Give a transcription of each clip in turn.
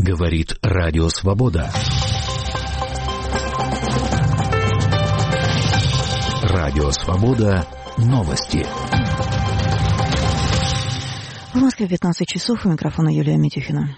Говорит Радио Свобода. Радио Свобода. Новости. В Москве 15 часов. У микрофона Юлия Митюхина.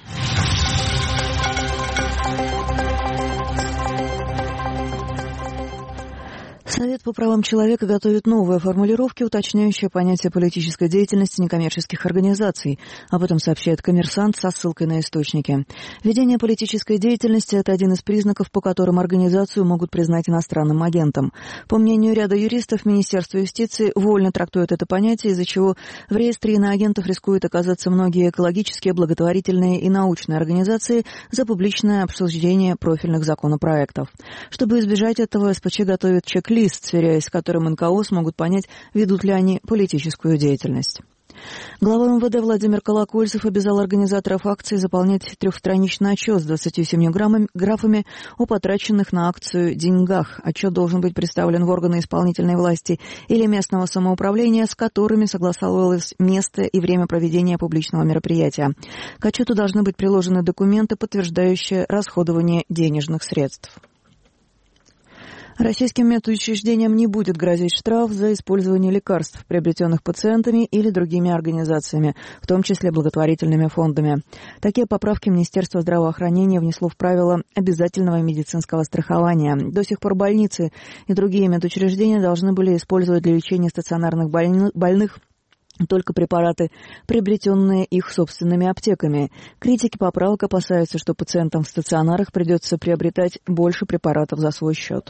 Совет по правам человека готовит новые формулировки, уточняющие понятие политической деятельности некоммерческих организаций. Об этом сообщает «Коммерсант» со ссылкой на источники. Ведение политической деятельности – это один из признаков, по которым организацию могут признать иностранным агентом. По мнению ряда юристов, Министерство юстиции вольно трактует это понятие, из-за чего в реестре иноагентов рискуют оказаться многие экологические, благотворительные и научные организации за публичное обсуждение профильных законопроектов. Чтобы избежать этого, СПЧ готовит чек-лист, сверяясь с которым НКО смогут понять, ведут ли они политическую деятельность. Глава МВД Владимир Колокольцев обязал организаторов акции заполнять трехстраничный отчет с 27 графами о потраченных на акцию деньгах. Отчет должен быть представлен в органы исполнительной власти или местного самоуправления, с которыми согласовывалось место и время проведения публичного мероприятия. К отчету должны быть приложены документы, подтверждающие расходование денежных средств. Российским медучреждениям не будет грозить штраф за использование лекарств, приобретенных пациентами или другими организациями, в том числе благотворительными фондами. Такие поправки Министерство здравоохранения внесло в правила обязательного медицинского страхования. До сих пор больницы и другие медучреждения должны были использовать для лечения стационарных больных только препараты, приобретенные их собственными аптеками. Критики поправок опасаются, что пациентам в стационарах придется приобретать больше препаратов за свой счет.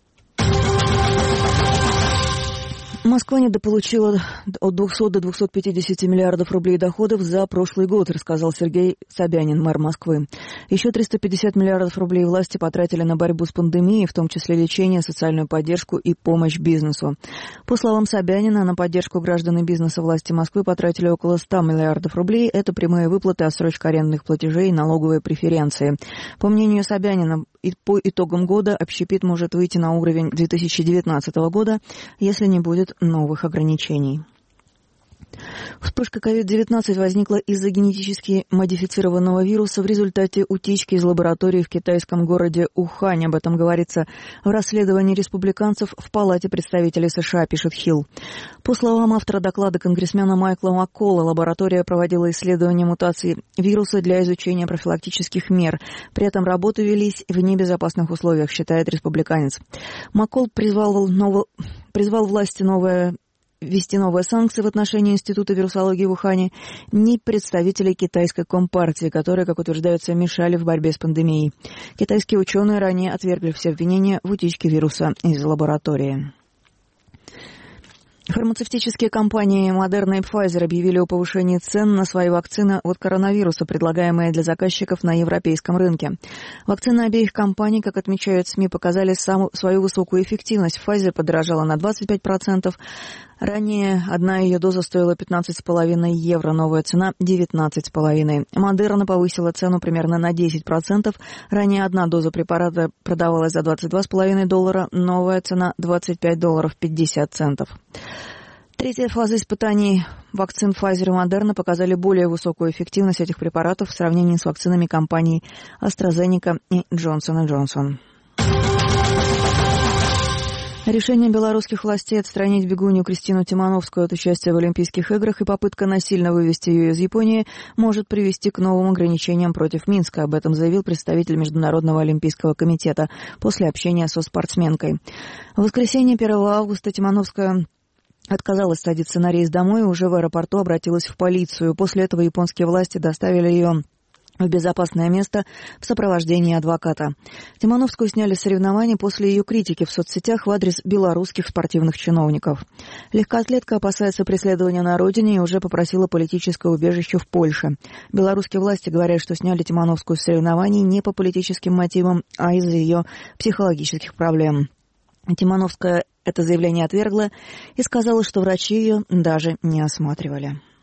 Москва недополучила от 200 до 250 миллиардов рублей доходов за прошлый год, рассказал Сергей Собянин, мэр Москвы. Еще 350 миллиардов рублей власти потратили на борьбу с пандемией, в том числе лечение, социальную поддержку и помощь бизнесу. По словам Собянина, на поддержку граждан и бизнеса власти Москвы потратили около 100 миллиардов рублей. Это прямые выплаты, отсрочка арендных платежей и налоговые преференции. По мнению Собянина, по итогам года общепит может выйти на уровень 2019 года, если не будет новых ограничений. Вспышка COVID-19 возникла из-за генетически модифицированного вируса в результате утечки из лаборатории в китайском городе Ухань. Об этом говорится в расследовании республиканцев в Палате представителей США, пишет Хилл. По словам автора доклада конгрессмена Майкла Макколла, лаборатория проводила исследование мутаций вируса для изучения профилактических мер. При этом работы велись в небезопасных условиях, считает республиканец. Макколл призвал власти ввести новые санкции в отношении Института вирусологии в Ухане, ни представителей китайской компартии, которые, как утверждается, мешали в борьбе с пандемией. Китайские ученые ранее отвергли все обвинения в утечке вируса из лаборатории. Фармацевтические компании Moderna и Pfizer объявили о повышении цен на свои вакцины от коронавируса, предлагаемые для заказчиков на европейском рынке. Вакцины обеих компаний, как отмечают СМИ, показали свою высокую эффективность. Pfizer подорожала на 25%. Ранее одна ее доза стоила 15,5 евро, новая цена 19,5. Moderna повысила цену примерно на 10%. Ранее одна доза препарата продавалась за $22,5, новая цена $25.50. Третья фаза испытаний вакцин Pfizer и Moderna показали более высокую эффективность этих препаратов в сравнении с вакцинами компаний AstraZeneca и Johnson & Johnson. Решение белорусских властей отстранить бегунью Кристину Тимановскую от участия в Олимпийских играх и попытка насильно вывести ее из Японии может привести к новым ограничениям против Минска. Об этом заявил представитель Международного олимпийского комитета после общения со спортсменкой. В воскресенье 1 августа Тимановская отказалась садиться на рейс домой и уже в аэропорту обратилась в полицию. После этого японские власти доставили ее в безопасное место в сопровождении адвоката. Тимановскую сняли с соревнований после ее критики в соцсетях в адрес белорусских спортивных чиновников. Легкоатлетка опасается преследования на родине и уже попросила политическое убежище в Польше. Белорусские власти говорят, что сняли Тимановскую с соревнований не по политическим мотивам, а из-за ее психологических проблем. Тимановская это заявление отвергла и сказала, что врачи ее даже не осматривали.